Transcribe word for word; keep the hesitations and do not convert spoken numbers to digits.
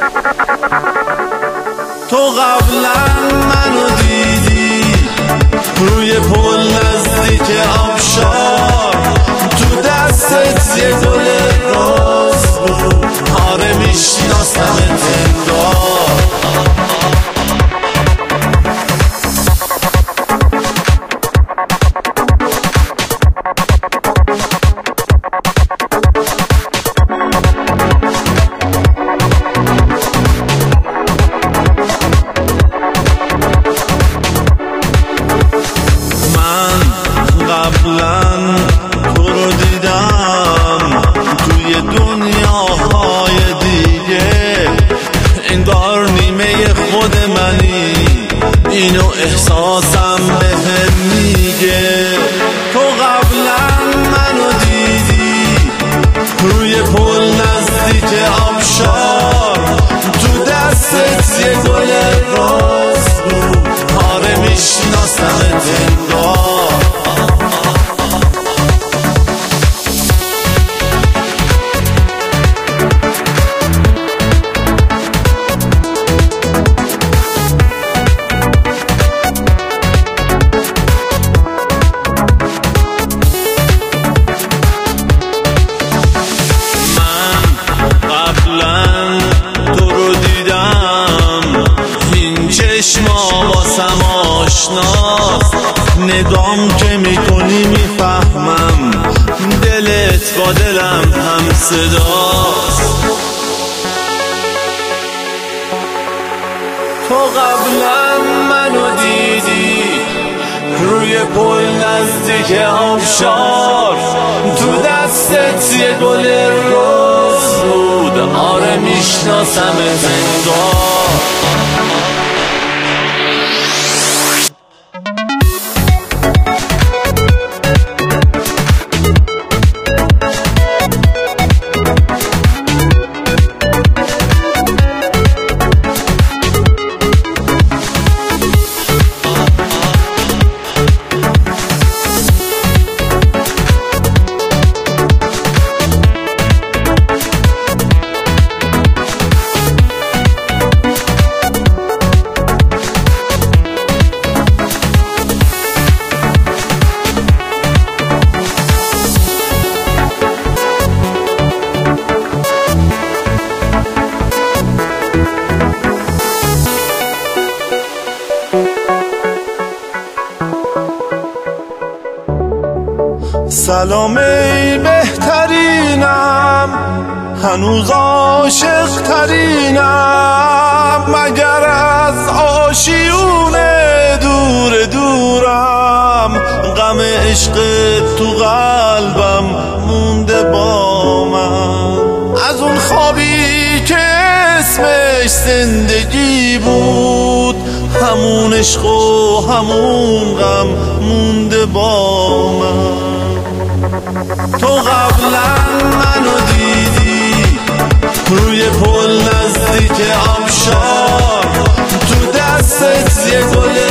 تو قبلا منو دیدی روی پل نزدیک آبشار، تو دستت یه گل روز بود، آره میشناسمت انگار. قبلا تو رو دیدم توی دنیاهای دیگه، انگار نیمه خود منی، اینو احساسم بهم میگه. تو قبلا منو دیدی روی پل نزدیک آبشار، تو دستت یه گل روز بود، آره میشناسمت انگار. چشما واسم آشناست، نگام که میکنی میفهمم، دلت با دلم هم صداست. تو قبلا منو دیدی روی پل نزدیک آبشار، تو دستت یه گل روز بود، آره میشناسمت انگار. سلام ای بهترینم، هنوز عاشق ترینم، مگر از آشیونه دور دورم، غم عشق تو قلبم مونده با من، از اون خوابی که اسمش زندگی بود، همون عشق و همون غم مونده با من. تو قبلا منو دیدی روی پل نزدیک آبشار، تو دستت یه گل